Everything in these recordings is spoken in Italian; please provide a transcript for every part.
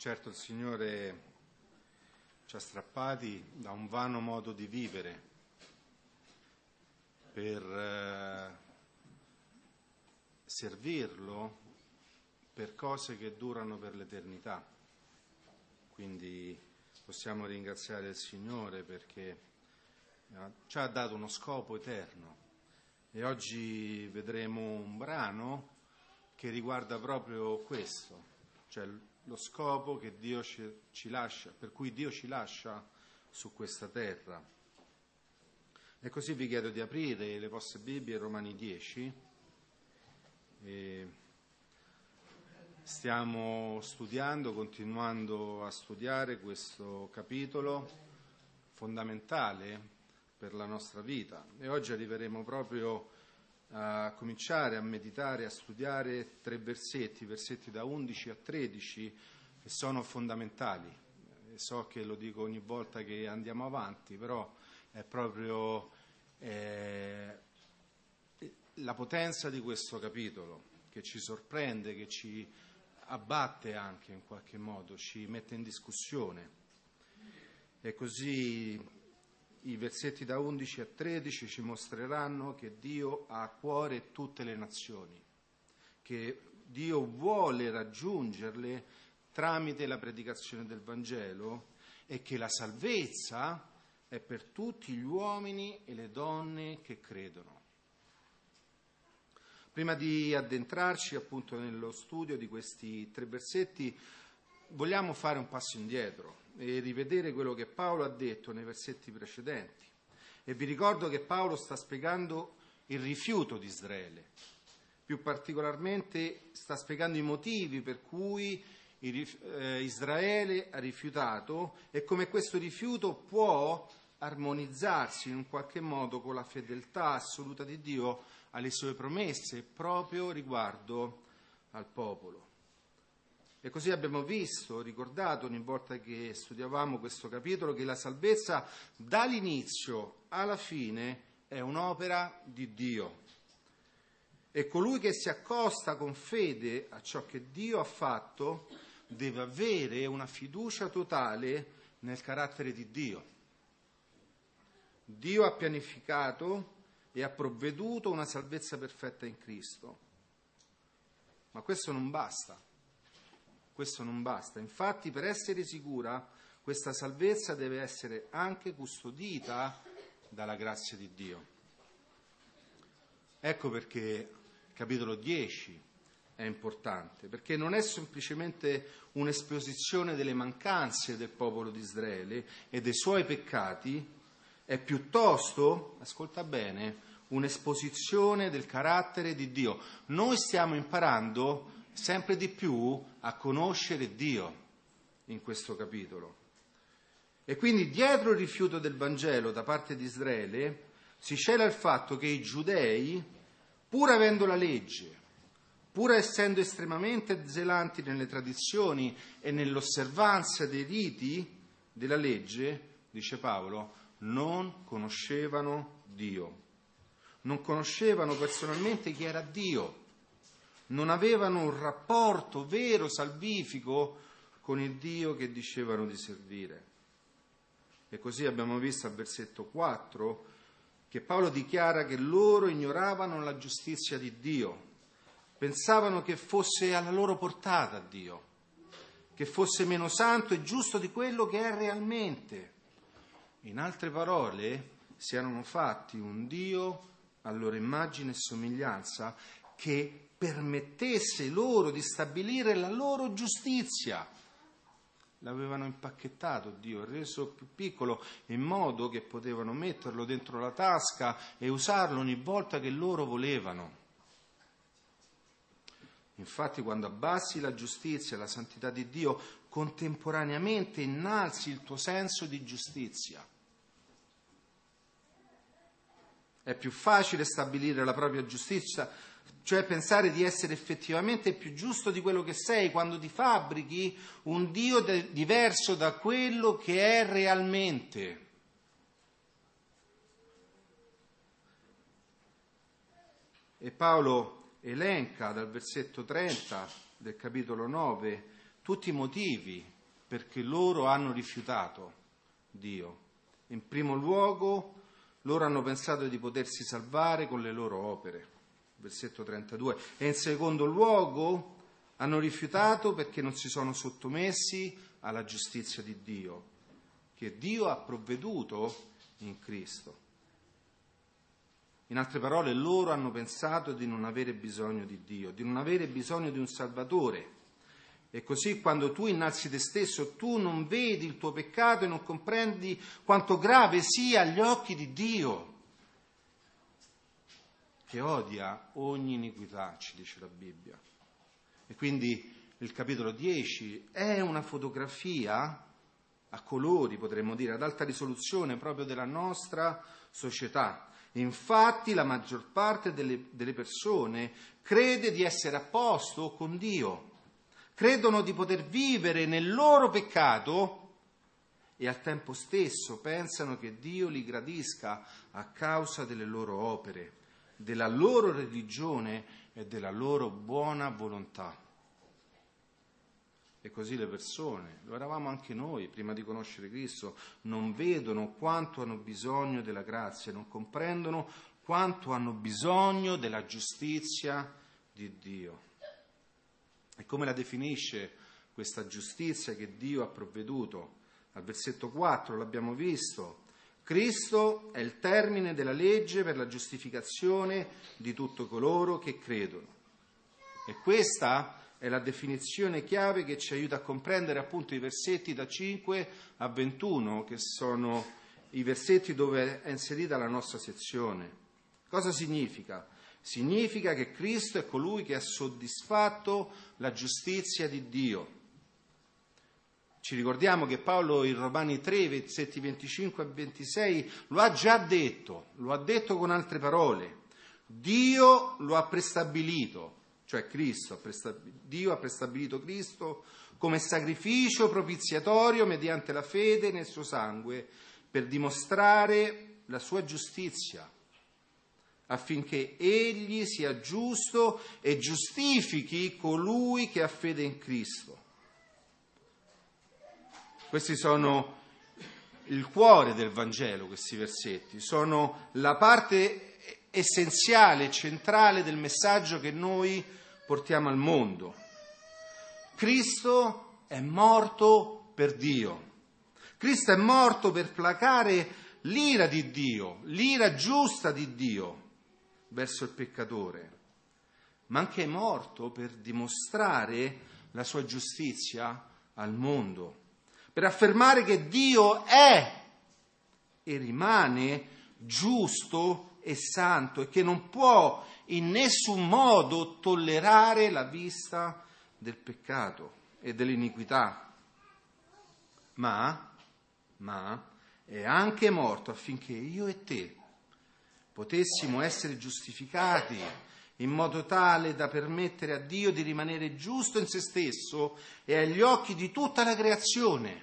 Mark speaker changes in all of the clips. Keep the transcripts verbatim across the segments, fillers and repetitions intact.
Speaker 1: Certo, il Signore ci ha strappati da un vano modo di vivere per eh, servirlo per cose che durano per l'eternità. Quindi possiamo ringraziare il Signore perché ci ha dato uno scopo eterno. E oggi vedremo un brano che riguarda proprio questo, cioè lo scopo che Dio ci, ci lascia, per cui Dio ci lascia su questa terra. E così vi chiedo di aprire le vostre Bibbie, Romani dieci. E stiamo studiando, continuando a studiare questo capitolo fondamentale per la nostra vita. E oggi arriveremo proprio a cominciare a meditare, a studiare tre versetti, versetti da undici a tredici, che sono fondamentali. E so che lo dico ogni volta che andiamo avanti, però è proprio eh, la potenza di questo capitolo che ci sorprende, che ci abbatte anche in qualche modo, ci mette in discussione. E così i versetti da undici a tredici ci mostreranno che Dio ha a cuore tutte le nazioni, che Dio vuole raggiungerle tramite la predicazione del Vangelo e che la salvezza è per tutti gli uomini e le donne che credono. Prima di addentrarci appunto nello studio di questi tre versetti, vogliamo fare un passo indietro e rivedere quello che Paolo ha detto nei versetti precedenti. E vi ricordo che Paolo sta spiegando il rifiuto di Israele. Più particolarmente sta spiegando i motivi per cui Israele ha rifiutato e come questo rifiuto può armonizzarsi in un qualche modo con la fedeltà assoluta di Dio alle sue promesse proprio riguardo al popolo. E così abbiamo visto, ricordato ogni volta che studiavamo questo capitolo, che la salvezza dall'inizio alla fine è un'opera di Dio. E colui che si accosta con fede a ciò che Dio ha fatto deve avere una fiducia totale nel carattere di Dio. Dio ha pianificato e ha provveduto una salvezza perfetta in Cristo. Ma questo non basta. Questo non basta. Infatti, per essere sicura, questa salvezza deve essere anche custodita dalla grazia di Dio. Ecco perché il capitolo dieci è importante, perché non è semplicemente un'esposizione delle mancanze del popolo di Israele e dei suoi peccati, è piuttosto, ascolta bene, un'esposizione del carattere di Dio. Noi stiamo imparando sempre di più a conoscere Dio in questo capitolo. E quindi dietro il rifiuto del Vangelo da parte di Israele si cela il fatto che i giudei, pur avendo la legge, pur essendo estremamente zelanti nelle tradizioni e nell'osservanza dei riti della legge, dice Paolo, non conoscevano Dio. Non conoscevano personalmente chi era Dio. Non avevano un rapporto vero, salvifico con il Dio che dicevano di servire. E così abbiamo visto al versetto quattro che Paolo dichiara che loro ignoravano la giustizia di Dio, pensavano che fosse alla loro portata Dio, che fosse meno santo e giusto di quello che è realmente. In altre parole, si erano fatti un Dio a loro immagine e somiglianza che permettesse loro di stabilire la loro giustizia. L'avevano impacchettato Dio, reso più piccolo in modo che potevano metterlo dentro la tasca e usarlo ogni volta che loro volevano. Infatti, quando abbassi la giustizia e la santità di Dio, contemporaneamente innalzi il tuo senso di giustizia. È più facile stabilire la propria giustizia, cioè pensare di essere effettivamente più giusto di quello che sei, quando ti fabbrichi un Dio de- diverso da quello che è realmente. E Paolo elenca dal versetto trenta del capitolo nove tutti i motivi perché loro hanno rifiutato Dio. In primo luogo, loro hanno pensato di potersi salvare con le loro opere, versetto trentadue, e in secondo luogo hanno rifiutato perché non si sono sottomessi alla giustizia di Dio, che Dio ha provveduto in Cristo. In altre parole, loro hanno pensato di non avere bisogno di Dio, di non avere bisogno di un Salvatore. E così quando tu innalzi te stesso, tu non vedi il tuo peccato e non comprendi quanto grave sia agli occhi di Dio, che odia ogni iniquità, ci dice la Bibbia. E quindi il capitolo dieci è una fotografia a colori, potremmo dire, ad alta risoluzione proprio della nostra società. Infatti la maggior parte delle, delle persone crede di essere a posto con Dio, credono di poter vivere nel loro peccato e al tempo stesso pensano che Dio li gradisca a causa delle loro opere, della loro religione e della loro buona volontà. E così le persone, lo eravamo anche noi prima di conoscere Cristo, non vedono quanto hanno bisogno della grazia, non comprendono quanto hanno bisogno della giustizia di Dio. E come la definisce questa giustizia che Dio ha provveduto? Al versetto quattro l'abbiamo visto. Cristo è il termine della legge per la giustificazione di tutti coloro che credono. E questa è la definizione chiave che ci aiuta a comprendere appunto i versetti da cinque a ventuno, che sono i versetti dove è inserita la nostra sezione. Cosa significa? Significa che Cristo è colui che ha soddisfatto la giustizia di Dio. Ci ricordiamo che Paolo in Romani tre, versetti venticinque a ventisei, lo ha già detto, lo ha detto con altre parole. Dio lo ha prestabilito. Cioè Cristo, Dio ha prestabilito Cristo come sacrificio propiziatorio mediante la fede nel suo sangue per dimostrare la sua giustizia, affinché egli sia giusto e giustifichi colui che ha fede in Cristo. Questi sono il cuore del Vangelo, questi versetti, sono la parte essenziale, centrale del messaggio che noi portiamo al mondo. Cristo è morto per Dio. Cristo è morto per placare l'ira di Dio, l'ira giusta di Dio verso il peccatore, ma anche è morto per dimostrare la sua giustizia al mondo, per affermare che Dio è e rimane giusto e santo e che non può in nessun modo tollerare la vista del peccato e dell'iniquità, ma, ma è anche morto affinché io e te potessimo essere giustificati in modo tale da permettere a Dio di rimanere giusto in se stesso e agli occhi di tutta la creazione.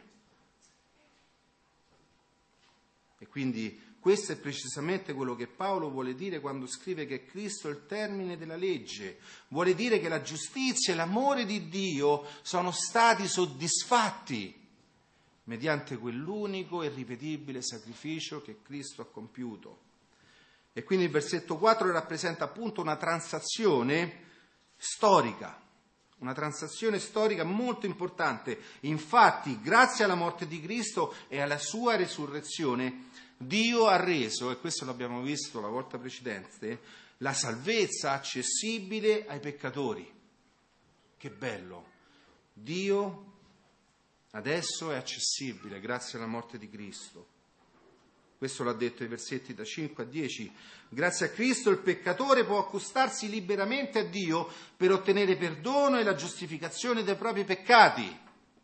Speaker 1: E quindi questo è precisamente quello che Paolo vuole dire quando scrive che Cristo è il termine della legge. Vuole dire che la giustizia e l'amore di Dio sono stati soddisfatti mediante quell'unico e irripetibile sacrificio che Cristo ha compiuto. E quindi il versetto quattro rappresenta appunto una transazione storica, una transazione storica molto importante. Infatti, grazie alla morte di Cristo e alla sua resurrezione, Dio ha reso, e questo l'abbiamo visto la volta precedente, la salvezza accessibile ai peccatori. Che bello! Dio adesso è accessibile grazie alla morte di Cristo. Questo l'ha detto i versetti da cinque a dieci. Grazie a Cristo il peccatore può accostarsi liberamente a Dio per ottenere perdono e la giustificazione dei propri peccati.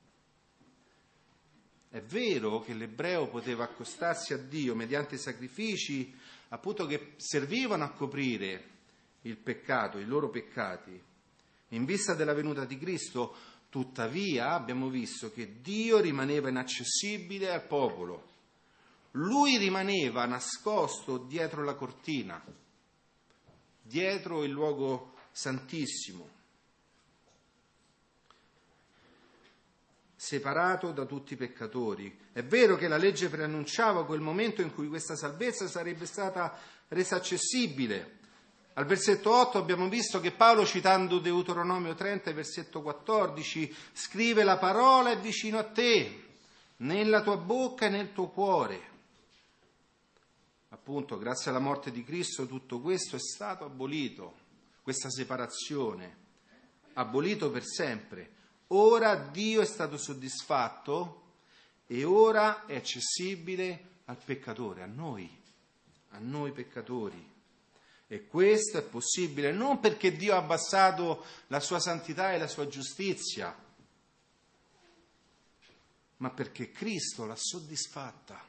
Speaker 1: È vero che l'ebreo poteva accostarsi a Dio mediante sacrifici appunto che servivano a coprire il peccato, i loro peccati. In vista della venuta di Cristo, tuttavia, abbiamo visto che Dio rimaneva inaccessibile al popolo. Lui rimaneva nascosto dietro la cortina, dietro il luogo santissimo. separato da tutti i peccatori. È vero che la legge preannunciava quel momento in cui questa salvezza sarebbe stata resa accessibile. Al versetto otto abbiamo visto che Paolo, citando Deuteronomio trenta, versetto quattordici, scrive: la parola è vicino a te, nella tua bocca e nel tuo cuore. Appunto, grazie alla morte di Cristo tutto questo è stato abolito, questa separazione, abolito per sempre. Ora Dio è stato soddisfatto e ora è accessibile al peccatore, a noi, a noi peccatori. E questo è possibile non perché Dio ha abbassato la sua santità e la sua giustizia, ma perché Cristo l'ha soddisfatta.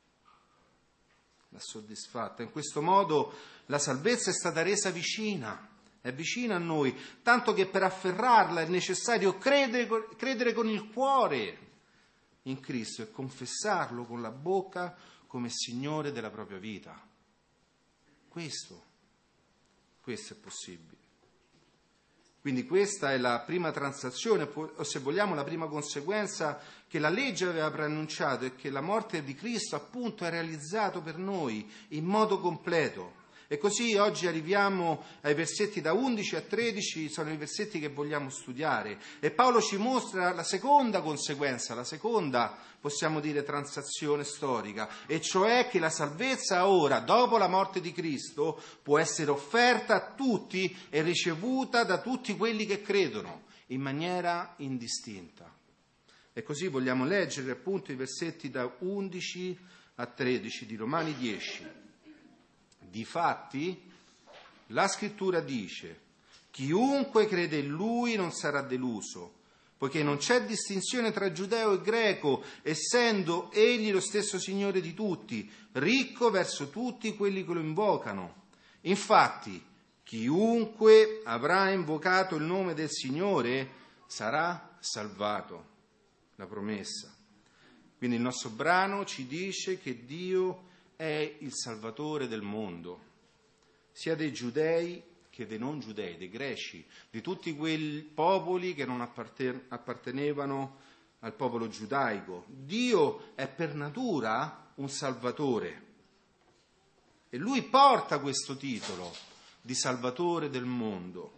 Speaker 1: L'ha soddisfatta. In questo modo la salvezza è stata resa vicina, è vicina a noi, tanto che per afferrarla è necessario credere, credere con il cuore in Cristo e confessarlo con la bocca come Signore della propria vita. Questo. Questo è possibile. Quindi questa è la prima transazione, o se vogliamo la prima conseguenza che la legge aveva preannunciato, e che la morte di Cristo appunto ha realizzato per noi in modo completo. E così oggi arriviamo ai versetti da undici a tredici, sono i versetti che vogliamo studiare. E Paolo ci mostra la seconda conseguenza, la seconda, possiamo dire, transazione storica, e cioè che la salvezza ora, dopo la morte di Cristo, può essere offerta a tutti e ricevuta da tutti quelli che credono, in maniera indistinta. E così vogliamo leggere appunto i versetti da undici a tredici di Romani dieci. Difatti, la scrittura dice: chiunque crede in lui non sarà deluso, poiché non c'è distinzione tra giudeo e greco, essendo egli lo stesso Signore di tutti, ricco verso tutti quelli che lo invocano. Infatti, chiunque avrà invocato il nome del Signore sarà salvato. La promessa. Quindi il nostro brano ci dice che Dio è il Salvatore del mondo, sia dei giudei che dei non giudei, dei greci, di tutti quei popoli che non appartenevano al popolo giudaico. Dio è per natura un Salvatore e Lui porta questo titolo di Salvatore del mondo.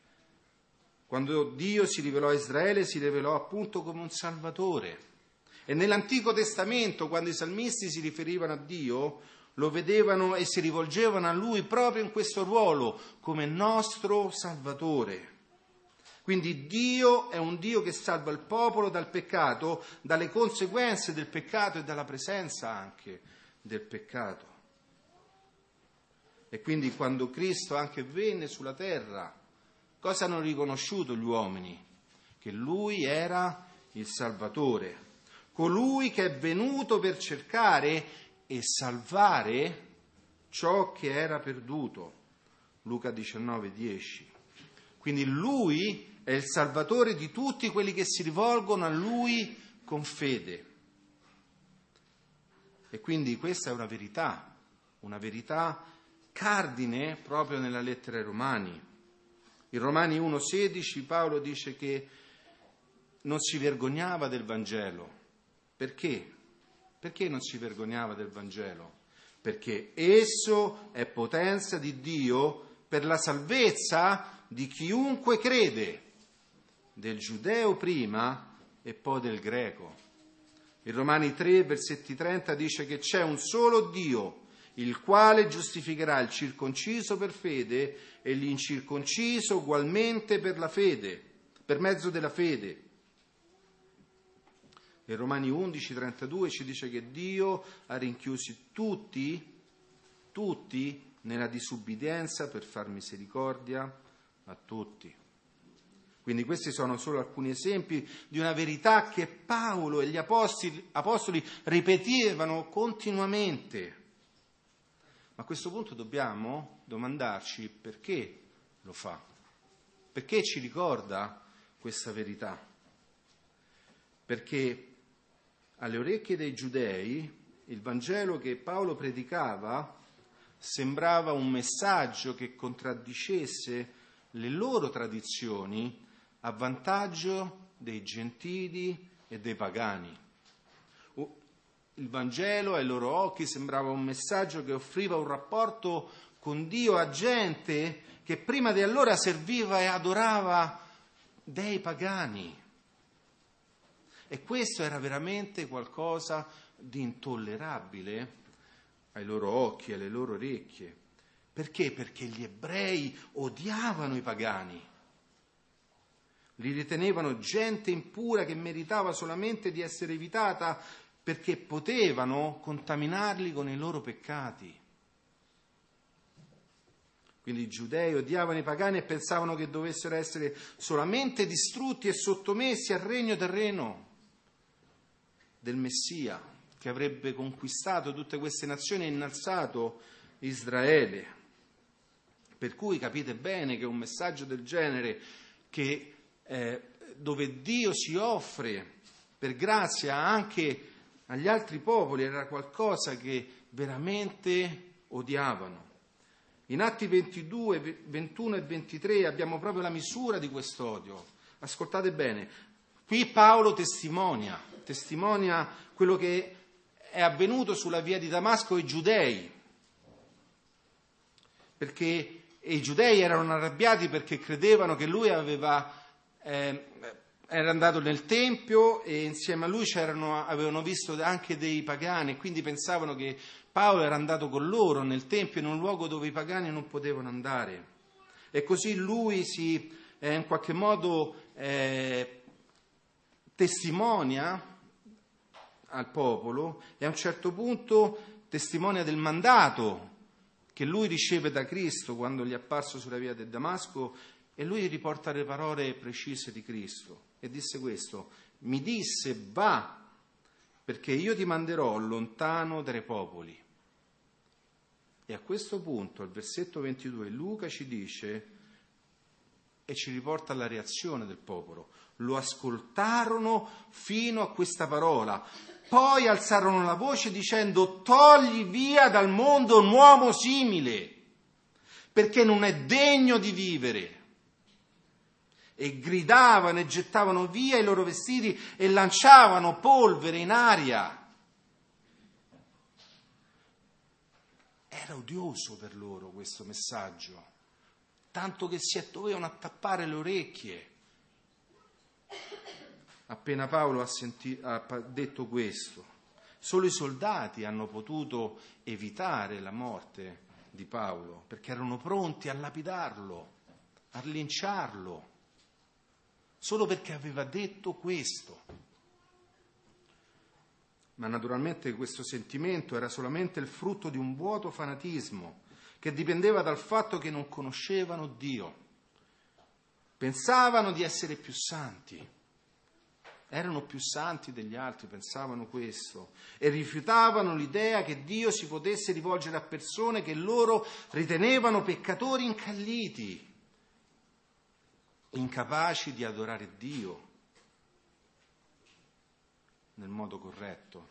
Speaker 1: Quando Dio si rivelò a Israele, si rivelò appunto come un Salvatore. E nell'Antico Testamento, quando i salmisti si riferivano a Dio, lo vedevano e si rivolgevano a Lui proprio in questo ruolo, come nostro Salvatore. Quindi Dio è un Dio che salva il popolo dal peccato, dalle conseguenze del peccato e dalla presenza anche del peccato. E quindi quando Cristo anche venne sulla terra, cosa hanno riconosciuto gli uomini? Che Lui era il Salvatore. Colui che è venuto per cercare e salvare ciò che era perduto. Luca diciannove dieci. Quindi Lui è il Salvatore di tutti quelli che si rivolgono a Lui con fede. E quindi questa è una verità, una verità cardine proprio nella lettera ai Romani. In Romani uno sedici Paolo dice che non si vergognava del Vangelo. Perché? Perché non si vergognava del Vangelo? Perché esso è potenza di Dio per la salvezza di chiunque crede, del giudeo prima e poi del greco. In Romani tre, versetti trenta dice che c'è un solo Dio, il quale giustificherà il circonciso per fede e l'incirconciso ugualmente per la fede, per mezzo della fede. In Romani undici trentadue ci dice che Dio ha rinchiusi tutti, tutti nella disubbidienza per far misericordia a tutti. Quindi questi sono solo alcuni esempi di una verità che Paolo e gli apostoli, apostoli ripetevano continuamente. Ma a questo punto dobbiamo domandarci perché lo fa, perché ci ricorda questa verità. Perché alle orecchie dei giudei il Vangelo che Paolo predicava sembrava un messaggio che contraddicesse le loro tradizioni a vantaggio dei gentili e dei pagani. Il Vangelo ai loro occhi sembrava un messaggio che offriva un rapporto con Dio a gente che prima di allora serviva e adorava dei pagani. E questo era veramente qualcosa di intollerabile ai loro occhi, alle loro orecchie. Perché? Perché gli ebrei odiavano i pagani. Li ritenevano gente impura che meritava solamente di essere evitata perché potevano contaminarli con i loro peccati. Quindi i giudei odiavano i pagani e pensavano che dovessero essere solamente distrutti e sottomessi al regno terreno del Messia, che avrebbe conquistato tutte queste nazioni e innalzato Israele. Per cui capite bene che un messaggio del genere, che eh, dove Dio si offre per grazia anche agli altri popoli, era qualcosa che veramente odiavano. In Atti ventidue, ventuno e ventitré abbiamo proprio la misura di quest'odio. Ascoltate bene, qui Paolo testimonia, testimonia quello che è avvenuto sulla via di Damasco ai giudei, perché i giudei erano arrabbiati perché credevano che lui aveva, eh, era andato nel Tempio e insieme a lui c'erano, avevano visto anche dei pagani, e quindi pensavano che Paolo era andato con loro nel Tempio in un luogo dove i pagani non potevano andare. E così lui si eh, in qualche modo eh, testimonia al popolo e a un certo punto testimonia del mandato che lui riceve da Cristo quando gli è apparso sulla via del Damasco, e lui riporta le parole precise di Cristo e disse questo: mi disse va, perché io ti manderò lontano dai popoli. E a questo punto, al versetto ventidue, Luca ci dice e ci riporta alla reazione del popolo. Lo ascoltarono fino a questa parola, poi alzarono la voce dicendo: togli via dal mondo un uomo simile, perché non è degno di vivere. E gridavano e gettavano via i loro vestiti e lanciavano polvere in aria. Era odioso per loro questo messaggio, tanto che si dovevano attappare le orecchie. Appena Paolo ha, senti- ha detto questo, solo i soldati hanno potuto evitare la morte di Paolo, perché erano pronti a lapidarlo, a linciarlo, solo perché aveva detto questo. Ma naturalmente questo sentimento era solamente il frutto di un vuoto fanatismo che dipendeva dal fatto che non conoscevano Dio. Pensavano di essere più santi, erano più santi degli altri, pensavano questo, e rifiutavano l'idea che Dio si potesse rivolgere a persone che loro ritenevano peccatori incalliti, incapaci di adorare Dio nel modo corretto.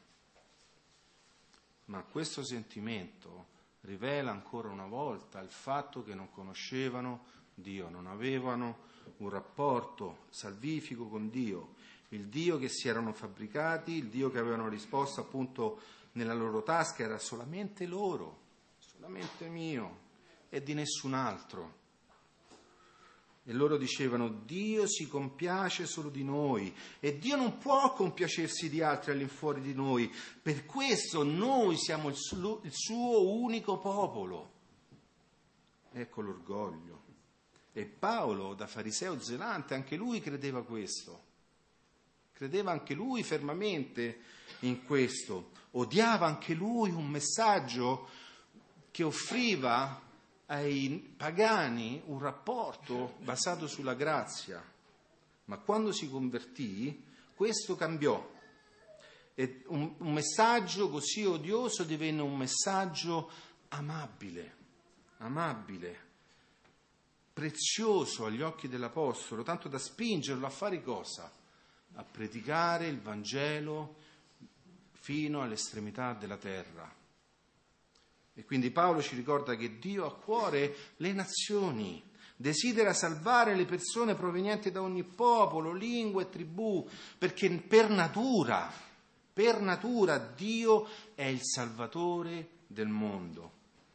Speaker 1: Ma questo sentimento rivela ancora una volta il fatto che non conoscevano Dio, non avevano un rapporto salvifico con Dio, il Dio che si erano fabbricati, il Dio che avevano risposto appunto nella loro tasca era solamente loro, solamente mio e di nessun altro. E loro dicevano: Dio si compiace solo di noi e Dio non può compiacersi di altri all'infuori di noi, per questo noi siamo il suo, il suo unico popolo. Ecco l'orgoglio. E Paolo, da fariseo zelante, anche lui credeva questo, credeva anche lui fermamente in questo, odiava anche lui un messaggio che offriva ai pagani un rapporto basato sulla grazia. Ma quando si convertì, questo cambiò. E un, un messaggio così odioso divenne un messaggio amabile, amabile, prezioso agli occhi dell'Apostolo, tanto da spingerlo a fare cosa? A predicare il Vangelo fino all'estremità della terra. E quindi Paolo ci ricorda che Dio ha a cuore le nazioni, desidera salvare le persone provenienti da ogni popolo, lingua e tribù, perché per natura, per natura Dio è il Salvatore del mondo.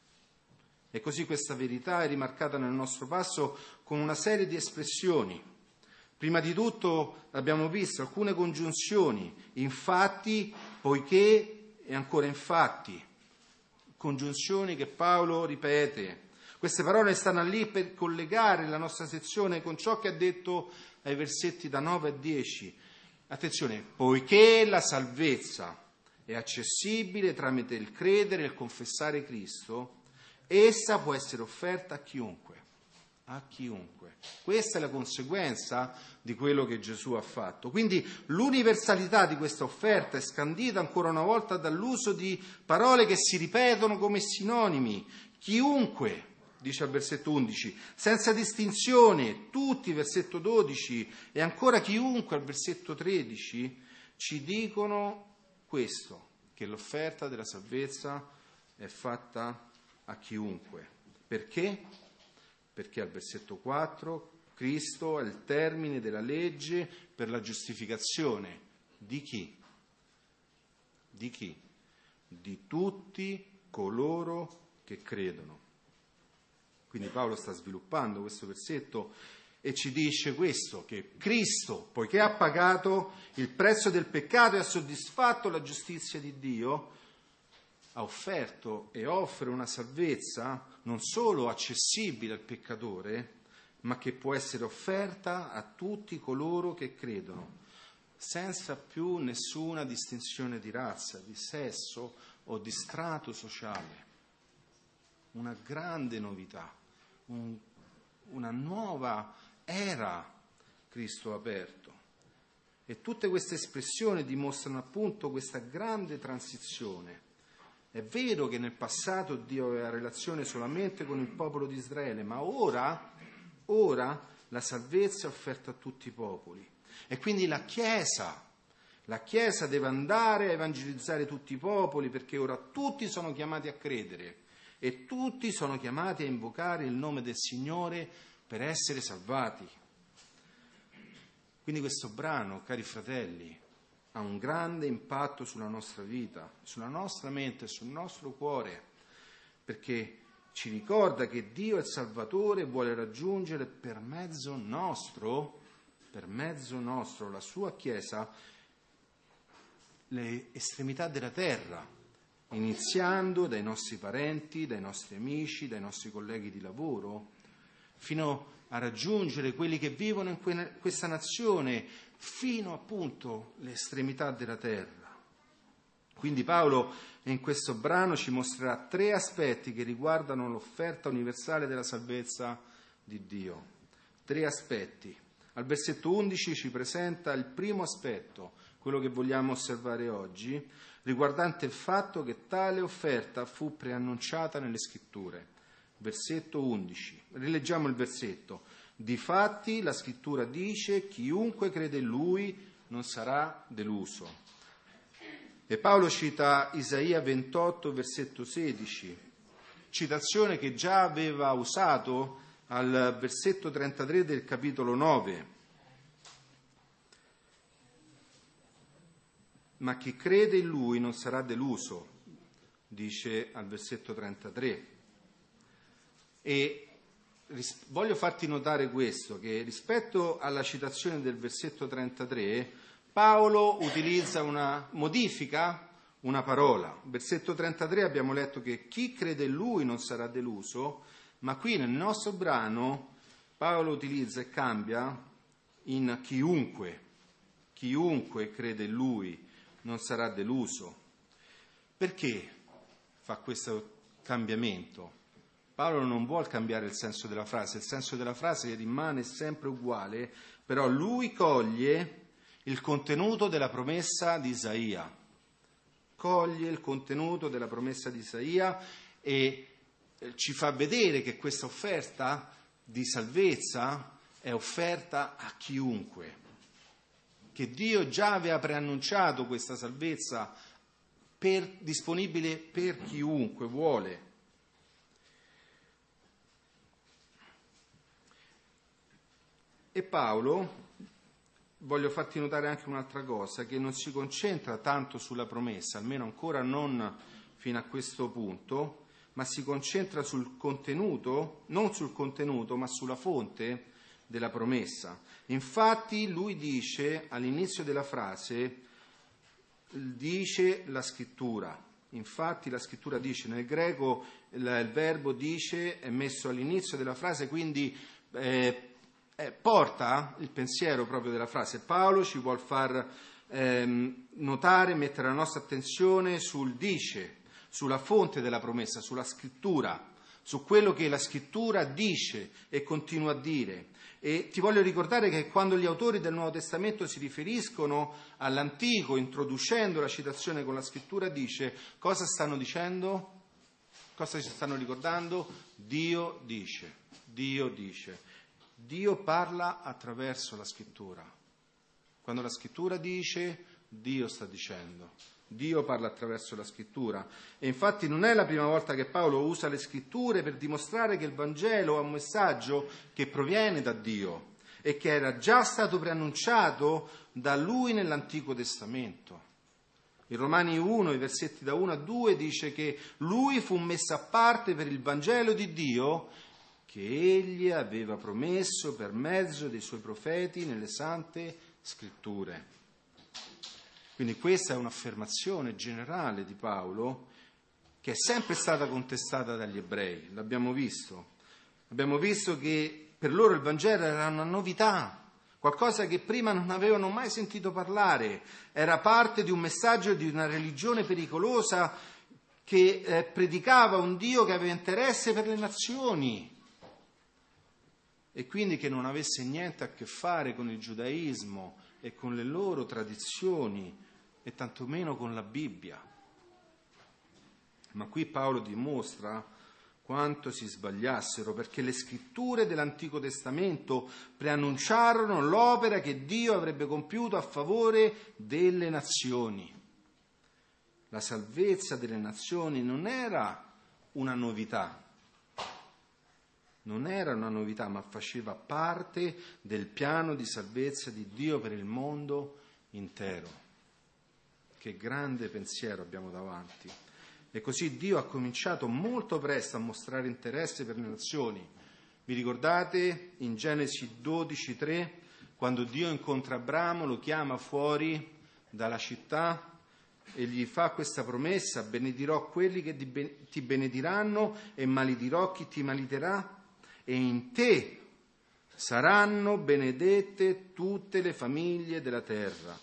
Speaker 1: E così questa verità è rimarcata nel nostro passo con una serie di espressioni. Prima di tutto abbiamo visto alcune congiunzioni, infatti, poiché e ancora infatti, congiunzioni che Paolo ripete. Queste parole stanno lì per collegare la nostra sezione con ciò che ha detto ai versetti da nove a dieci. Attenzione, poiché la salvezza è accessibile tramite il credere e il confessare Cristo, essa può essere offerta a chiunque, a chiunque. Questa è la conseguenza di quello che Gesù ha fatto. Quindi l'universalità di questa offerta è scandita ancora una volta dall'uso di parole che si ripetono come sinonimi. Chiunque, dice al versetto undici, senza distinzione, tutti, versetto dodici, e ancora chiunque al versetto tredici, ci dicono questo, che l'offerta della salvezza è fatta a chiunque. Perché? Perché al versetto quattro Cristo è il termine della legge per la giustificazione di chi? Di chi? Di tutti coloro che credono. Quindi Paolo sta sviluppando questo versetto e ci dice questo, che Cristo, poiché ha pagato il prezzo del peccato e ha soddisfatto la giustizia di Dio, ha offerto e offre una salvezza non solo accessibile al peccatore, ma che può essere offerta a tutti coloro che credono, senza più nessuna distinzione di razza, di sesso o di strato sociale. Una grande novità, un, una nuova era Cristo ha aperto. E tutte queste espressioni dimostrano appunto questa grande transizione. È vero che nel passato Dio aveva relazione solamente con il popolo di Israele, ma ora, ora la salvezza è offerta a tutti i popoli. E quindi la Chiesa, la Chiesa deve andare a evangelizzare tutti i popoli, perché ora tutti sono chiamati a credere e tutti sono chiamati a invocare il nome del Signore per essere salvati. Quindi questo brano, cari fratelli, ha un grande impatto sulla nostra vita, sulla nostra mente, sul nostro cuore, perché ci ricorda che Dio è il Salvatore e vuole raggiungere per mezzo nostro, per mezzo nostro, la sua Chiesa, le estremità della terra, iniziando dai nostri parenti, dai nostri amici, dai nostri colleghi di lavoro, fino a raggiungere quelli che vivono in questa nazione, fino appunto alle estremità della terra. Quindi Paolo in questo brano ci mostrerà tre aspetti che riguardano l'offerta universale della salvezza di Dio. Tre aspetti. Al versetto undici ci presenta il primo aspetto, quello che vogliamo osservare oggi, riguardante il fatto che tale offerta fu preannunciata nelle Scritture. Versetto undici. Rileggiamo il versetto. Difatti la Scrittura dice: chiunque crede in Lui non sarà deluso. E Paolo cita Isaia ventotto, versetto sedici, citazione che già aveva usato al versetto trentatré del capitolo nove. Ma chi crede in Lui non sarà deluso, dice al versetto trentatré. E ris- voglio farti notare questo, che rispetto alla citazione del versetto trentatré, Paolo utilizza una modifica, una parola. Versetto trentatré abbiamo letto che chi crede in Lui non sarà deluso, ma qui nel nostro brano Paolo utilizza e cambia in chiunque, chiunque crede in Lui non sarà deluso. Perché fa questo cambiamento? Paolo non vuole cambiare il senso della frase, il senso della frase rimane sempre uguale, però lui coglie il contenuto della promessa di Isaia, coglie il contenuto della promessa di Isaia e ci fa vedere che questa offerta di salvezza è offerta a chiunque, che Dio già aveva preannunciato questa salvezza per, disponibile per chiunque vuole. E Paolo, voglio farti notare anche un'altra cosa, che non si concentra tanto sulla promessa, almeno ancora non fino a questo punto, ma si concentra sul contenuto, non sul contenuto, ma sulla fonte della promessa. Infatti lui dice all'inizio della frase, dice la scrittura. Infatti la scrittura dice, nel greco il, il verbo dice è messo all'inizio della frase, quindi eh, eh, porta il pensiero proprio della frase. Paolo ci vuol far eh, notare, mettere la nostra attenzione sul dice, sulla fonte della promessa, sulla scrittura, su quello che la scrittura dice e continua a dire. E ti voglio ricordare che quando gli autori del Nuovo Testamento si riferiscono all'Antico, introducendo la citazione con la scrittura, dice, cosa stanno dicendo? Cosa ci stanno ricordando? Dio dice, Dio dice. Dio parla attraverso la scrittura. Quando la scrittura dice, Dio sta dicendo. Dio parla attraverso la scrittura. E infatti non è la prima volta che Paolo usa le scritture per dimostrare che il Vangelo è un messaggio che proviene da Dio e che era già stato preannunciato da lui nell'Antico Testamento. In Romani uno, i versetti da uno a due, dice che lui fu messo a parte per il Vangelo di Dio che egli aveva promesso per mezzo dei suoi profeti nelle sante scritture. Quindi questa è un'affermazione generale di Paolo che è sempre stata contestata dagli ebrei, l'abbiamo visto. Abbiamo visto che per loro il Vangelo era una novità, qualcosa che prima non avevano mai sentito parlare, era parte di un messaggio di una religione pericolosa che eh, predicava un Dio che aveva interesse per le nazioni e quindi che non avesse niente a che fare con il giudaismo e con le loro tradizioni e tantomeno con la Bibbia. Ma qui Paolo dimostra quanto si sbagliassero, perché le scritture dell'Antico Testamento preannunciarono l'opera che Dio avrebbe compiuto a favore delle nazioni. La salvezza delle nazioni non era una novità, non era una novità, ma faceva parte del piano di salvezza di Dio per il mondo intero. Che grande pensiero abbiamo davanti. E così Dio ha cominciato molto presto a mostrare interesse per le nazioni. Vi ricordate in Genesi dodici tre, quando Dio incontra Abramo, lo chiama fuori dalla città e gli fa questa promessa: benedirò quelli che ti benediranno e maledirò chi ti maliterà, e in te saranno benedette tutte le famiglie della terra.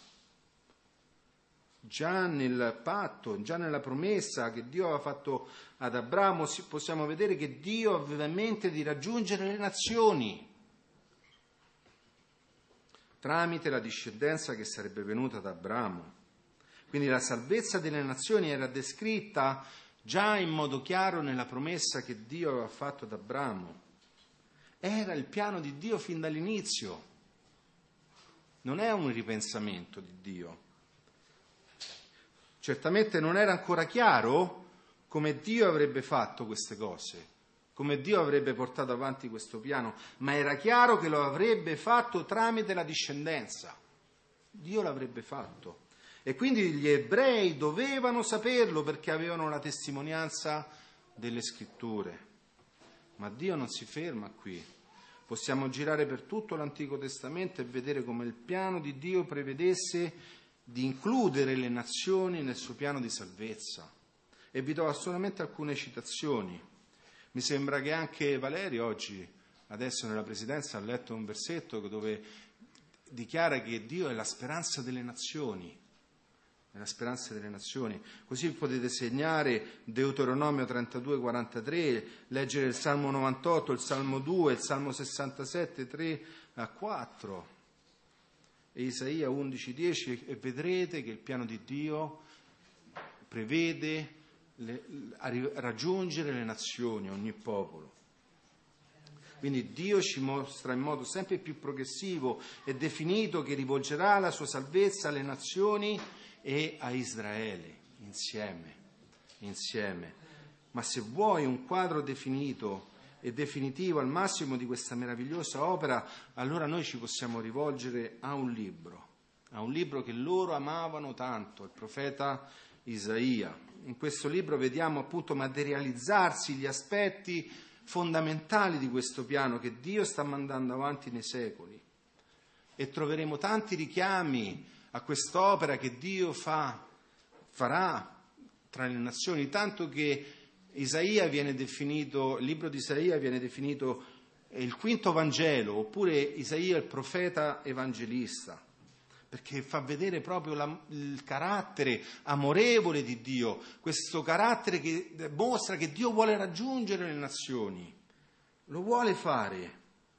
Speaker 1: Già nel patto, già nella promessa che Dio aveva fatto ad Abramo, possiamo vedere che Dio aveva in mente di raggiungere le nazioni tramite la discendenza che sarebbe venuta da Abramo. Quindi la salvezza delle nazioni era descritta già in modo chiaro nella promessa che Dio aveva fatto ad Abramo. Era il piano di Dio fin dall'inizio, non è un ripensamento di Dio. Certamente non era ancora chiaro come Dio avrebbe fatto queste cose, come Dio avrebbe portato avanti questo piano, ma era chiaro che lo avrebbe fatto tramite la discendenza. Dio l'avrebbe fatto. E quindi gli ebrei dovevano saperlo perché avevano la testimonianza delle scritture. Ma Dio non si ferma qui. Possiamo girare per tutto l'Antico Testamento e vedere come il piano di Dio prevedesse di includere le nazioni nel suo piano di salvezza. E vi do solamente alcune citazioni. Mi sembra che anche Valerio oggi, adesso nella presidenza, ha letto un versetto dove dichiara che Dio è la speranza delle nazioni. È la speranza delle nazioni. Così potete segnare Deuteronomio trentadue quarantatré, leggere il Salmo novantotto, il Salmo due, il Salmo sessantasette tre a quattro. E Isaia undici dieci, e vedrete che il piano di Dio prevede le, a raggiungere le nazioni, ogni popolo. Quindi Dio ci mostra in modo sempre più progressivo e definito che rivolgerà la sua salvezza alle nazioni e a Israele, insieme, insieme. Ma se vuoi un quadro definito e definitivo al massimo di questa meravigliosa opera, allora noi ci possiamo rivolgere a un libro, a un libro che loro amavano tanto, il profeta Isaia. In questo libro vediamo appunto materializzarsi gli aspetti fondamentali di questo piano che Dio sta mandando avanti nei secoli, e troveremo tanti richiami a quest'opera che Dio fa, farà tra le nazioni, tanto che Isaia viene definito, il libro di Isaia viene definito il quinto Vangelo, oppure Isaia il profeta evangelista, perché fa vedere proprio la, il carattere amorevole di Dio, questo carattere che mostra che Dio vuole raggiungere le nazioni, lo vuole fare,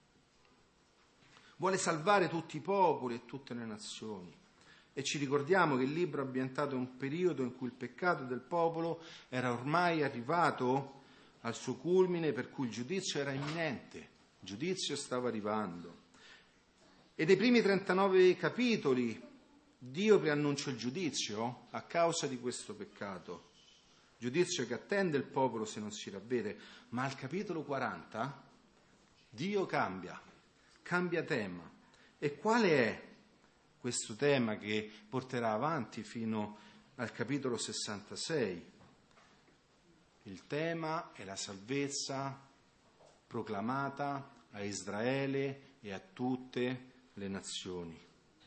Speaker 1: vuole salvare tutti i popoli e tutte le nazioni. E ci ricordiamo che il libro è ambientato in un periodo in cui il peccato del popolo era ormai arrivato al suo culmine, per cui il giudizio era imminente, il giudizio stava arrivando. E dei primi trentanove capitoli Dio preannuncia il giudizio a causa di questo peccato, giudizio che attende il popolo se non si ravvede. Ma al capitolo quaranta Dio cambia, cambia tema. E quale è questo tema che porterà avanti fino al capitolo sessantasei? Il tema è la salvezza proclamata a Israele e a tutte le nazioni.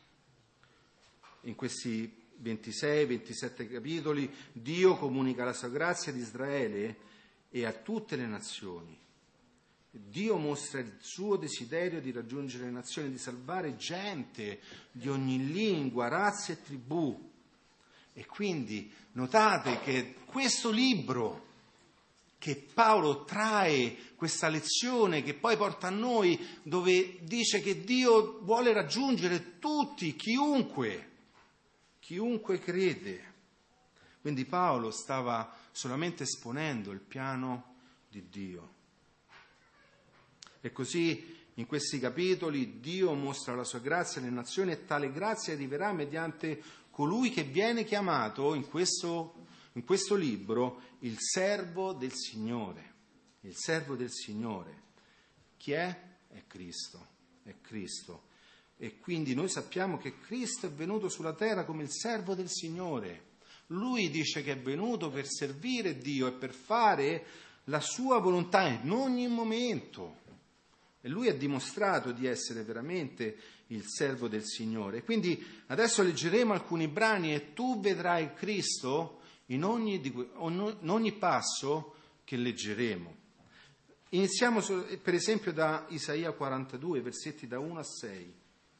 Speaker 1: In questi ventisei ventisette capitoli Dio comunica la sua grazia ad Israele e a tutte le nazioni. Dio mostra il suo desiderio di raggiungere le nazioni, di salvare gente di ogni lingua, razza e tribù. E quindi notate che questo libro, che Paolo trae questa lezione che poi porta a noi, dove dice che Dio vuole raggiungere tutti, chiunque, chiunque crede. Quindi Paolo stava solamente esponendo il piano di Dio. E così in questi capitoli Dio mostra la sua grazia alle nazioni, e tale grazia arriverà mediante colui che viene chiamato in questo, in questo libro il servo del Signore. Il servo del Signore. Chi è? È Cristo. È Cristo. E quindi noi sappiamo che Cristo è venuto sulla terra come il servo del Signore. Lui dice che è venuto per servire Dio e per fare la sua volontà in ogni momento. E lui ha dimostrato di essere veramente il servo del Signore. Quindi adesso leggeremo alcuni brani e tu vedrai Cristo in ogni, in ogni passo che leggeremo. Iniziamo per esempio da Isaia quarantadue, versetti da uno a sei.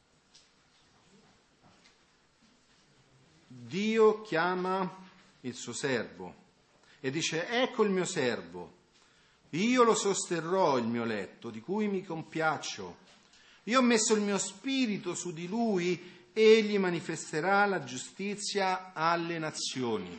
Speaker 1: Dio chiama il suo servo e dice: ecco il mio servo. Io lo sosterrò, il mio letto, di cui mi compiaccio. Io ho messo il mio spirito su di lui, egli manifesterà la giustizia alle nazioni.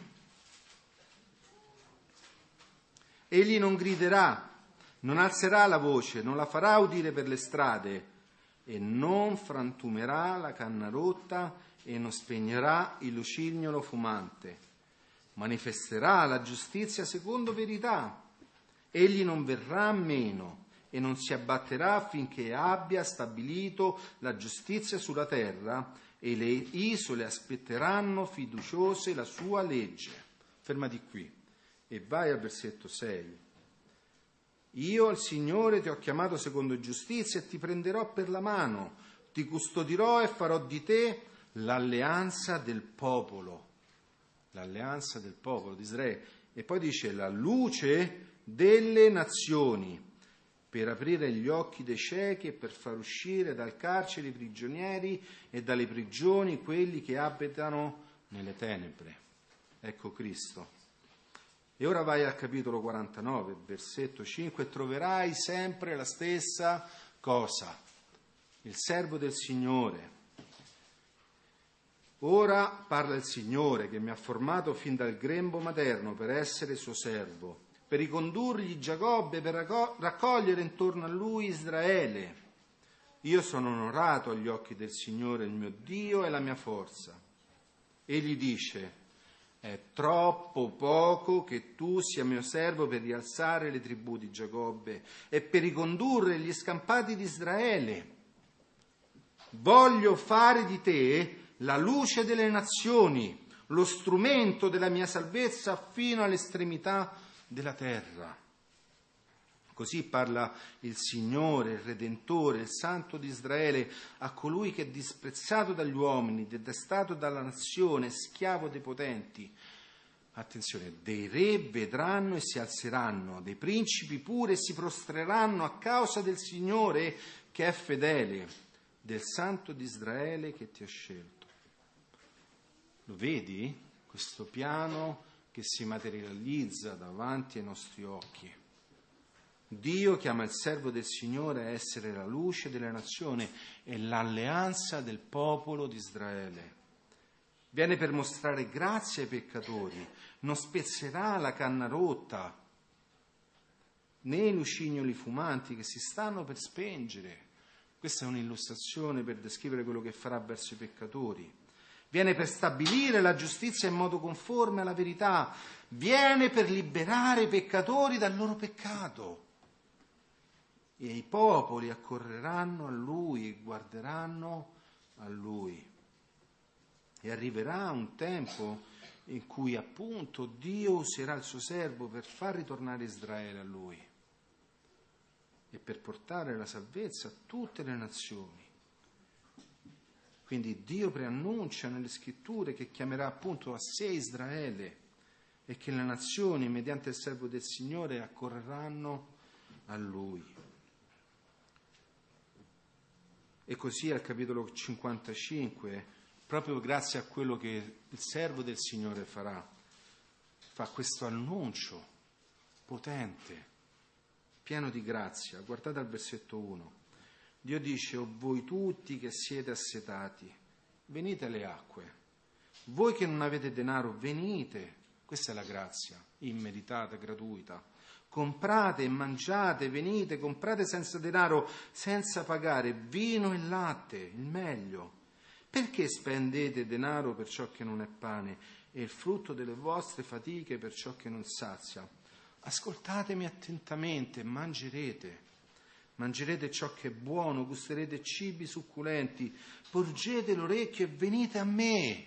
Speaker 1: Egli non griderà, non alzerà la voce, non la farà udire per le strade, e non frantumerà la canna rotta e non spegnerà il lucignolo fumante. Manifesterà la giustizia secondo verità. Egli non verrà meno e non si abbatterà finché abbia stabilito la giustizia sulla terra, e le isole aspetteranno fiduciose la sua legge. Fermati qui e vai al versetto sei. Io, al Signore, ti ho chiamato secondo giustizia e ti prenderò per la mano, ti custodirò e farò di te l'alleanza del popolo, l'alleanza del popolo di Israele. E poi dice: la luce delle nazioni, per aprire gli occhi dei ciechi e per far uscire dal carcere i prigionieri e dalle prigioni quelli che abitano nelle tenebre. Ecco Cristo. E ora vai al capitolo quarantanove, versetto cinque, e troverai sempre la stessa cosa. Il servo del Signore. Ora parla il Signore, che mi ha formato fin dal grembo materno per essere suo servo, per ricondurgli Giacobbe, per raccogliere intorno a lui Israele. Io sono onorato agli occhi del Signore, il mio Dio è la mia forza. Egli dice: È troppo poco che tu sia mio servo per rialzare le tribù di Giacobbe e per ricondurre gli scampati di Israele. Voglio fare di te la luce delle nazioni, lo strumento della mia salvezza fino all'estremità della terra. Così parla il Signore, il Redentore, il Santo di Israele, a colui che è disprezzato dagli uomini, detestato dalla nazione, schiavo dei potenti. Attenzione, dei re vedranno e si alzeranno, dei principi pure si prostreranno a causa del Signore che è fedele, del Santo di Israele che ti ha scelto. Lo vedi? Questo piano che si materializza davanti ai nostri occhi. Dio chiama il servo del Signore a essere la luce delle nazioni e l'alleanza del popolo di Israele. Viene per mostrare grazia ai peccatori, non spezzerà la canna rotta, né i lucignoli fumanti che si stanno per spengere. Questa è un'illustrazione per descrivere quello che farà verso i peccatori. Viene per stabilire la giustizia in modo conforme alla verità, viene per liberare i peccatori dal loro peccato. E i popoli accorreranno a Lui e guarderanno a Lui. E arriverà un tempo in cui appunto Dio userà il suo servo per far ritornare Israele a Lui e per portare la salvezza a tutte le nazioni. Quindi Dio preannuncia nelle scritture che chiamerà appunto a sé Israele e che le nazioni mediante il servo del Signore accorreranno a Lui. E così al capitolo cinquantacinque, proprio grazie a quello che il servo del Signore farà, fa questo annuncio potente, pieno di grazia. Guardate al versetto uno. Dio dice: o voi tutti che siete assetati, venite alle acque. Voi che non avete denaro, venite. Questa è la grazia, immeritata, gratuita. Comprate e mangiate, venite, comprate senza denaro, senza pagare, vino e latte, il meglio. Perché spendete denaro per ciò che non è pane e il frutto delle vostre fatiche per ciò che non sazia? Ascoltatemi attentamente, mangerete. Mangerete ciò che è buono, gusterete cibi succulenti, porgete l'orecchio e venite a me.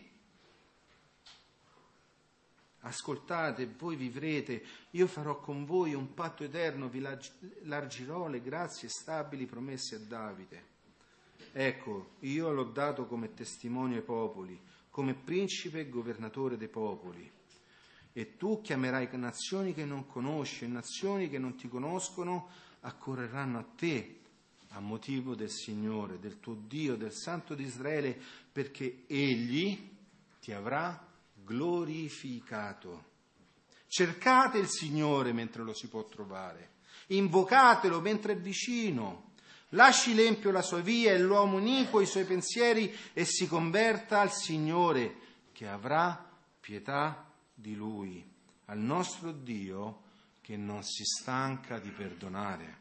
Speaker 1: Ascoltate e voi vivrete, io farò con voi un patto eterno, vi largirò le grazie stabili promesse a Davide. Ecco, io l'ho dato come testimone ai popoli, come principe e governatore dei popoli. E tu chiamerai nazioni che non conosci, e nazioni che non ti conoscono accorreranno a te a motivo del Signore, del tuo Dio, del Santo di Israele, perché Egli ti avrà glorificato. Cercate il Signore mentre lo si può trovare, invocatelo mentre è vicino. Lasci l'empio la sua via e l'uomo iniquo i suoi pensieri e si converta al Signore, che avrà pietà di lui, al nostro Dio che non si stanca di perdonare.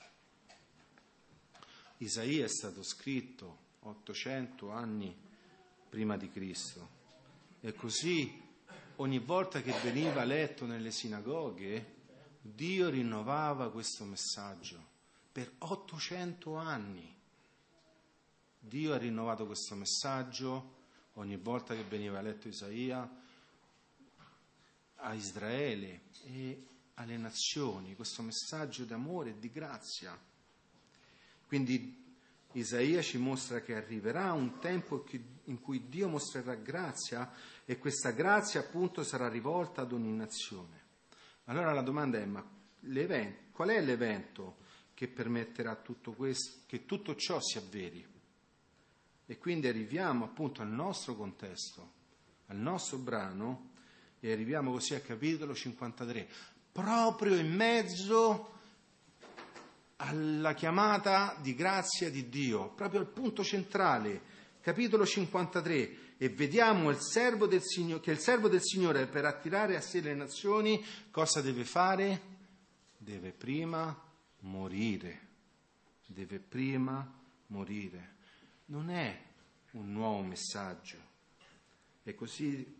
Speaker 1: Isaia è stato scritto ottocento anni prima di Cristo. E così ogni volta che veniva letto nelle sinagoghe, Dio rinnovava questo messaggio. Per ottocento anni Dio ha rinnovato questo messaggio ogni volta che veniva letto Isaia a Israele e alle nazioni, questo messaggio d'amore e di grazia. Quindi Isaia ci mostra che arriverà un tempo in cui Dio mostrerà grazia e questa grazia appunto sarà rivolta ad ogni nazione. Allora la domanda è: ma l'evento, qual è l'evento che permetterà tutto questo, che tutto ciò si avveri? E quindi arriviamo appunto al nostro contesto, al nostro brano, e arriviamo così al capitolo cinquantatré, proprio in mezzo alla chiamata di grazia di Dio, proprio al punto centrale, capitolo cinquantatré, e vediamo il servo del Signore, che il servo del Signore, per attirare a sé le nazioni, cosa deve fare? Deve prima morire, deve prima morire. Non è un nuovo messaggio. E così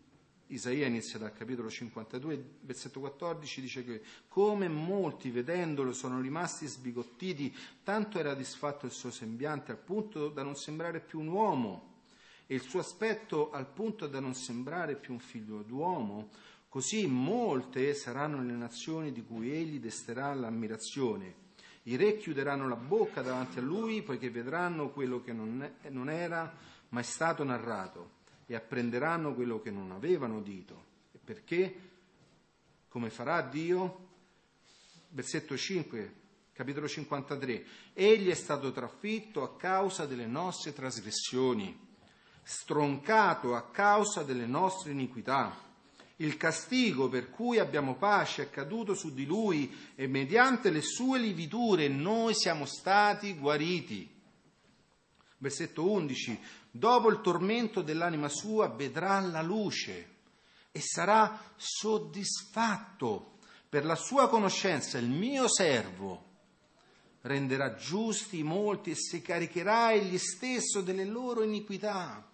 Speaker 1: Isaia inizia dal capitolo cinquantadue, versetto quattordici, dice che come molti vedendolo sono rimasti sbigottiti, tanto era disfatto il suo sembiante al punto da non sembrare più un uomo e il suo aspetto al punto da non sembrare più un figlio d'uomo, così molte saranno le nazioni di cui egli desterà l'ammirazione. I re chiuderanno la bocca davanti a lui, poiché vedranno quello che non, è, non era mai stato narrato e apprenderanno quello che non avevano udito. E perché? Come farà Dio? Versetto cinque, capitolo cinquantatré. Egli è stato trafitto a causa delle nostre trasgressioni, stroncato a causa delle nostre iniquità. Il castigo per cui abbiamo pace è caduto su di lui e mediante le sue lividure noi siamo stati guariti. Versetto undici. Dopo il tormento dell'anima sua vedrà la luce e sarà soddisfatto. Per la sua conoscenza il mio servo renderà giusti i molti e si caricherà egli stesso delle loro iniquità.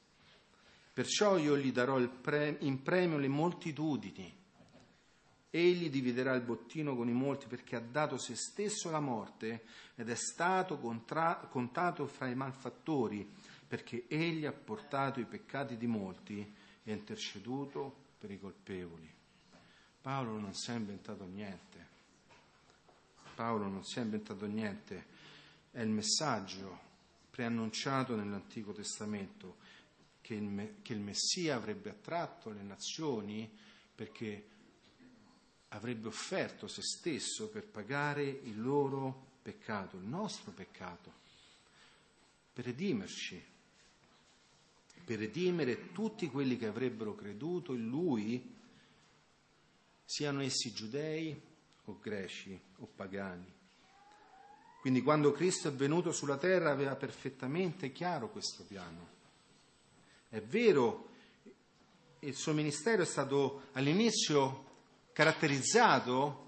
Speaker 1: Perciò io gli darò il pre- in premio le moltitudini. Egli dividerà il bottino con i molti perché ha dato se stesso alla morte ed è stato contra- contato fra i malfattori, perché egli ha portato i peccati di molti e ha interceduto per i colpevoli. Paolo non si è inventato niente. Paolo non si è inventato niente. È il messaggio preannunciato nell'Antico Testamento che il, che il Messia avrebbe attratto le nazioni perché avrebbe offerto se stesso per pagare il loro peccato, il nostro peccato, per redimerci, per redimere tutti quelli che avrebbero creduto in Lui, siano essi giudei o greci o pagani. Quindi quando Cristo è venuto sulla terra aveva perfettamente chiaro questo piano. È vero, il suo ministero è stato all'inizio caratterizzato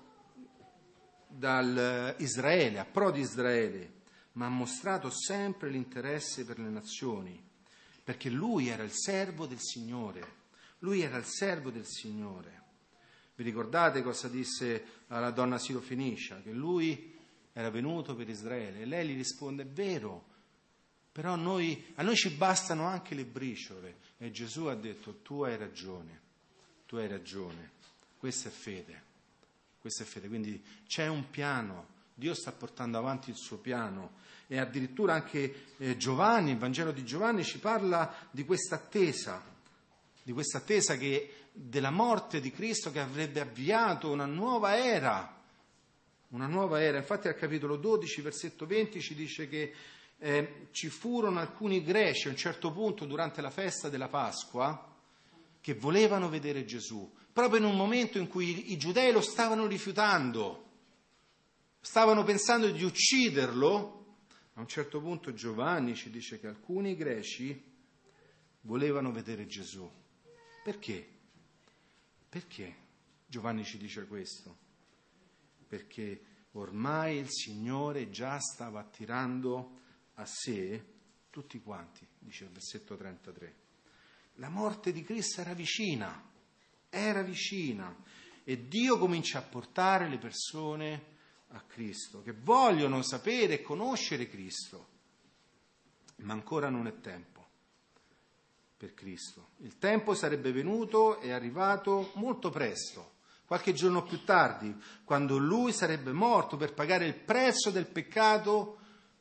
Speaker 1: dal Israele, a pro di Israele, ma ha mostrato sempre l'interesse per le nazioni, perché lui era il servo del Signore, lui era il servo del Signore. Vi ricordate cosa disse alla donna sirofenicia? Che lui era venuto per Israele e lei gli risponde: è vero, però noi, a noi ci bastano anche le briciole. E Gesù ha detto: tu hai ragione, tu hai ragione, questa è fede, questa è fede. Quindi c'è un piano, Dio sta portando avanti il suo piano e addirittura anche eh, Giovanni, il Vangelo di Giovanni ci parla di questa attesa, di questa attesa che, della morte di Cristo che avrebbe avviato una nuova era, una nuova era. Infatti al capitolo dodici, versetto venti ci dice che Eh, ci furono alcuni greci a un certo punto durante la festa della Pasqua che volevano vedere Gesù, proprio in un momento in cui i, i giudei lo stavano rifiutando, stavano pensando di ucciderlo. A un certo punto Giovanni ci dice che alcuni greci volevano vedere Gesù. Perché? Perché Giovanni ci dice questo? Perché ormai il Signore già stava attirando a sé tutti quanti, dice il versetto trentatré. La morte di Cristo era vicina, era vicina, e Dio comincia a portare le persone a Cristo, che vogliono sapere e conoscere Cristo, ma ancora non è tempo per Cristo. Il tempo sarebbe venuto e arrivato molto presto, qualche giorno più tardi, quando Lui sarebbe morto per pagare il prezzo del peccato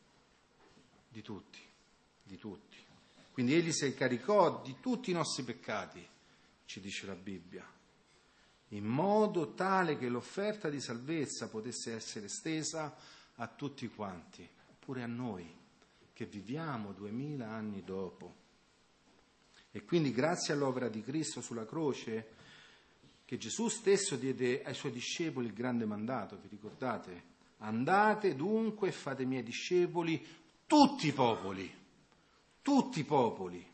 Speaker 1: di tutti, di tutti. Quindi egli si caricò di tutti i nostri peccati, ci dice la Bibbia, in modo tale che l'offerta di salvezza potesse essere estesa a tutti quanti, pure a noi, che viviamo duemila anni dopo. E quindi grazie all'opera di Cristo sulla croce, che Gesù stesso diede ai suoi discepoli il grande mandato, vi ricordate? Andate dunque e fate miei discepoli tutti i popoli, tutti i popoli.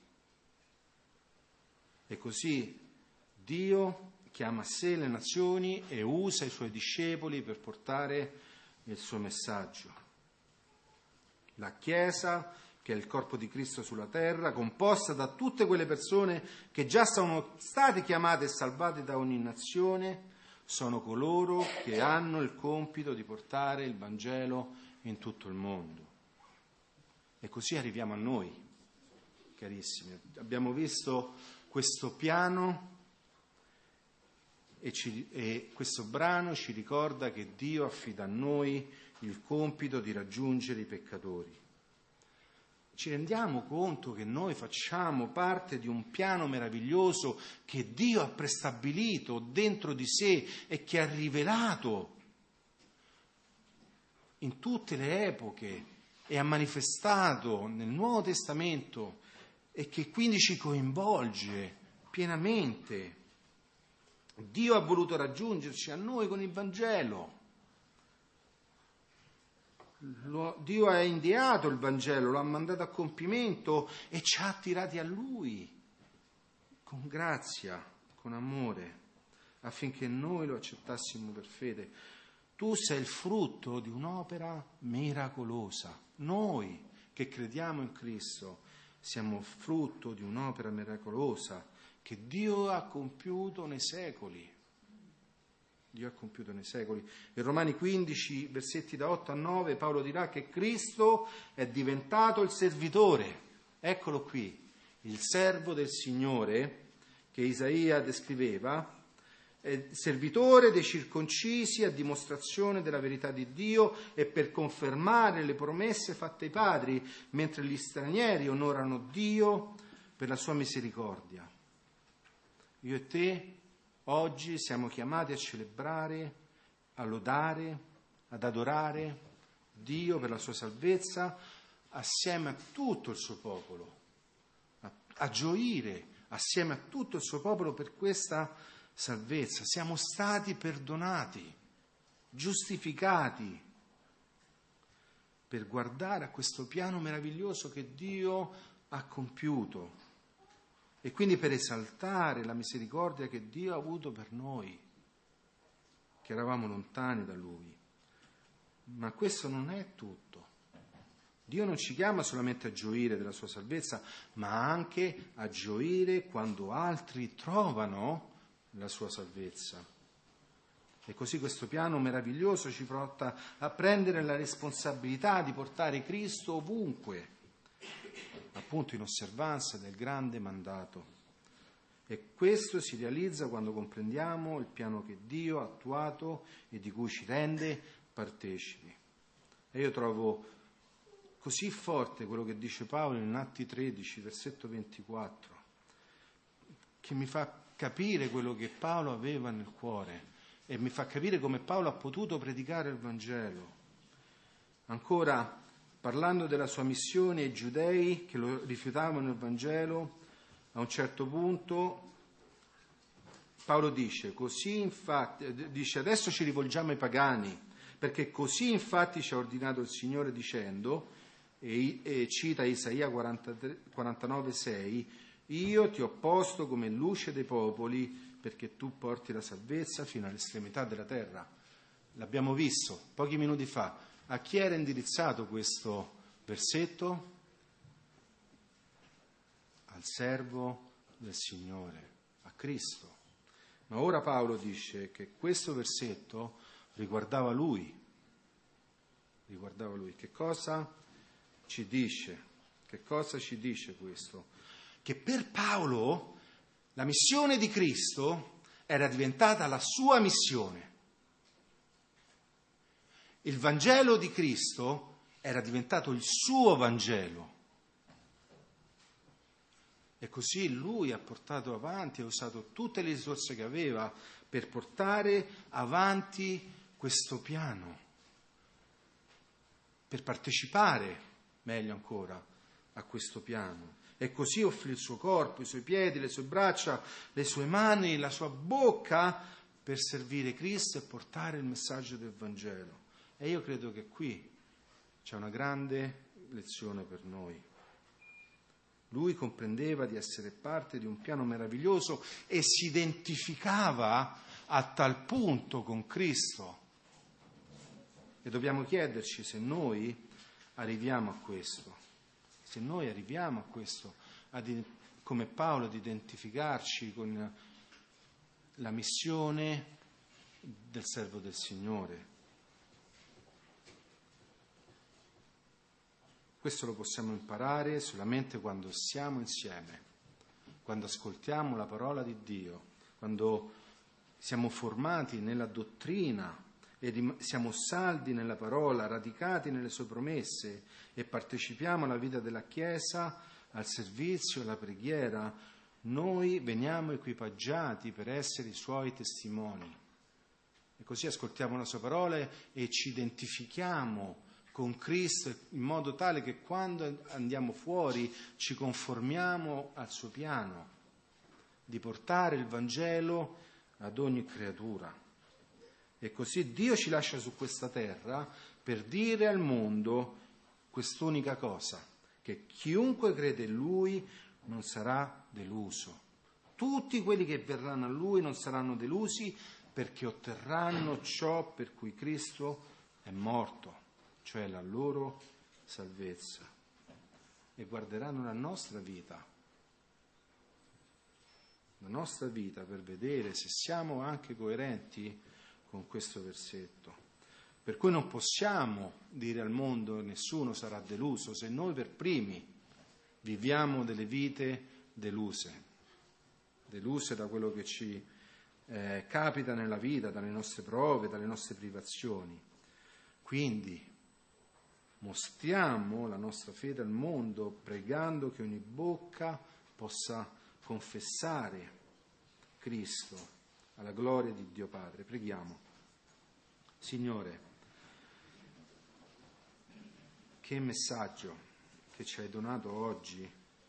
Speaker 1: E così Dio chiama a sé le nazioni e usa i suoi discepoli per portare il suo messaggio. La Chiesa che è il corpo di Cristo sulla terra, composta da tutte quelle persone che già sono state chiamate e salvate da ogni nazione, sono coloro che hanno il compito di portare il Vangelo in tutto il mondo. E così arriviamo a noi, carissimi. Abbiamo visto questo piano e, ci, e questo brano ci ricorda che Dio affida a noi il compito di raggiungere i peccatori. Ci rendiamo conto che noi facciamo parte di un piano meraviglioso che Dio ha prestabilito dentro di sé e che ha rivelato in tutte le epoche e ha manifestato nel Nuovo Testamento e che quindi ci coinvolge pienamente. Dio ha voluto raggiungerci a noi con il Vangelo. Lo, Dio ha inviato il Vangelo, lo ha mandato a compimento e ci ha attirati a Lui con grazia, con amore, affinché noi lo accettassimo per fede. Tu sei il frutto di un'opera miracolosa. Noi che crediamo in Cristo siamo frutto di un'opera miracolosa che Dio ha compiuto nei secoli. Dio ha compiuto nei secoli. In Romani quindici, versetti da otto a nove, Paolo dirà che Cristo è diventato il servitore. Eccolo qui, il servo del Signore che Isaia descriveva, è servitore dei circoncisi a dimostrazione della verità di Dio e per confermare le promesse fatte ai padri, mentre gli stranieri onorano Dio per la sua misericordia. Io e te oggi siamo chiamati a celebrare, a lodare, ad adorare Dio per la sua salvezza assieme a tutto il suo popolo, a, a gioire assieme a tutto il suo popolo per questa salvezza. Siamo stati perdonati, giustificati per guardare a questo piano meraviglioso che Dio ha compiuto. E quindi per esaltare la misericordia che Dio ha avuto per noi, che eravamo lontani da Lui. Ma questo non è tutto. Dio non ci chiama solamente a gioire della sua salvezza, ma anche a gioire quando altri trovano la sua salvezza. E così questo piano meraviglioso ci porta a prendere la responsabilità di portare Cristo ovunque, appunto in osservanza del grande mandato. E questo si realizza quando comprendiamo il piano che Dio ha attuato e di cui ci rende partecipi. E io trovo così forte quello che dice Paolo in Atti tredici, versetto ventiquattro, che mi fa capire quello che Paolo aveva nel cuore e mi fa capire come Paolo ha potuto predicare il Vangelo. Ancora, parlando della sua missione ai giudei che lo rifiutavano il Vangelo, a un certo punto Paolo dice, così infatti, dice adesso ci rivolgiamo ai pagani, perché così infatti ci ha ordinato il Signore dicendo, e, e cita Isaia quarantanove sei, io ti ho posto come luce dei popoli perché tu porti la salvezza fino all'estremità della terra. L'abbiamo visto pochi minuti fa. A chi era indirizzato questo versetto? Al servo del Signore, a Cristo. Ma ora Paolo dice che questo versetto riguardava lui. Riguardava lui. Che cosa ci dice? Che cosa ci dice questo? Che per Paolo la missione di Cristo era diventata la sua missione. Il Vangelo di Cristo era diventato il suo Vangelo. E così lui ha portato avanti, ha usato tutte le risorse che aveva per portare avanti questo piano, per partecipare, meglio ancora, a questo piano. E così offrì il suo corpo, i suoi piedi, le sue braccia, le sue mani, la sua bocca per servire Cristo e portare il messaggio del Vangelo. E io credo che qui c'è una grande lezione per noi. Lui comprendeva di essere parte di un piano meraviglioso e si identificava a tal punto con Cristo. E dobbiamo chiederci se noi arriviamo a questo. Se noi arriviamo a questo, ad, come Paolo, ad identificarci con la missione del servo del Signore. Questo lo possiamo imparare solamente quando siamo insieme, quando ascoltiamo la parola di Dio, quando siamo formati nella dottrina e siamo saldi nella parola, radicati nelle sue promesse e partecipiamo alla vita della Chiesa, al servizio, alla preghiera. Noi veniamo equipaggiati per essere i Suoi testimoni. E così ascoltiamo la Sua parola e ci identifichiamo con Cristo in modo tale che quando andiamo fuori ci conformiamo al Suo piano di portare il Vangelo ad ogni creatura. E così Dio ci lascia su questa terra per dire al mondo quest'unica cosa, che chiunque crede in Lui non sarà deluso. Tutti quelli che verranno a Lui non saranno delusi perché otterranno ciò per cui Cristo è morto, cioè la loro salvezza, e guarderanno la nostra vita, la nostra vita per vedere se siamo anche coerenti con questo versetto. Per cui non possiamo dire al mondo nessuno sarà deluso se noi per primi viviamo delle vite deluse, deluse da quello che ci eh, capita nella vita, dalle nostre prove, dalle nostre privazioni. Quindi mostriamo la nostra fede al mondo pregando che ogni bocca possa confessare Cristo alla gloria di Dio Padre. Preghiamo. Signore, che messaggio che ci hai donato oggi,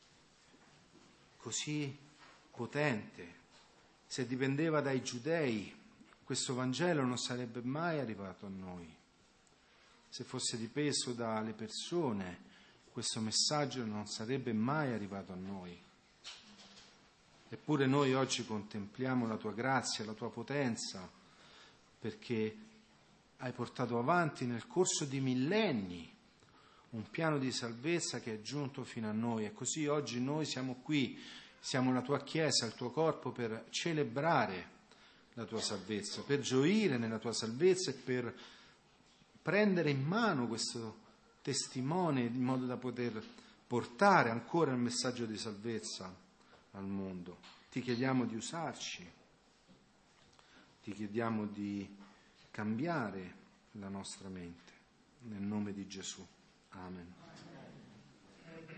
Speaker 1: così potente. Se dipendeva dai giudei, questo Vangelo non sarebbe mai arrivato a noi. Se fosse dipeso dalle persone, questo messaggio non sarebbe mai arrivato a noi. Eppure noi oggi contempliamo la tua grazia, la tua potenza, perché hai portato avanti nel corso di millenni un piano di salvezza che è giunto fino a noi. E così oggi noi siamo qui, siamo la tua Chiesa, il tuo corpo, per celebrare la tua salvezza, per gioire nella tua salvezza e per prendere in mano questo testimone in modo da poter portare ancora il messaggio di salvezza al mondo. Ti chiediamo di usarci, ti chiediamo di cambiare la nostra mente, nel nome di Gesù. Amen.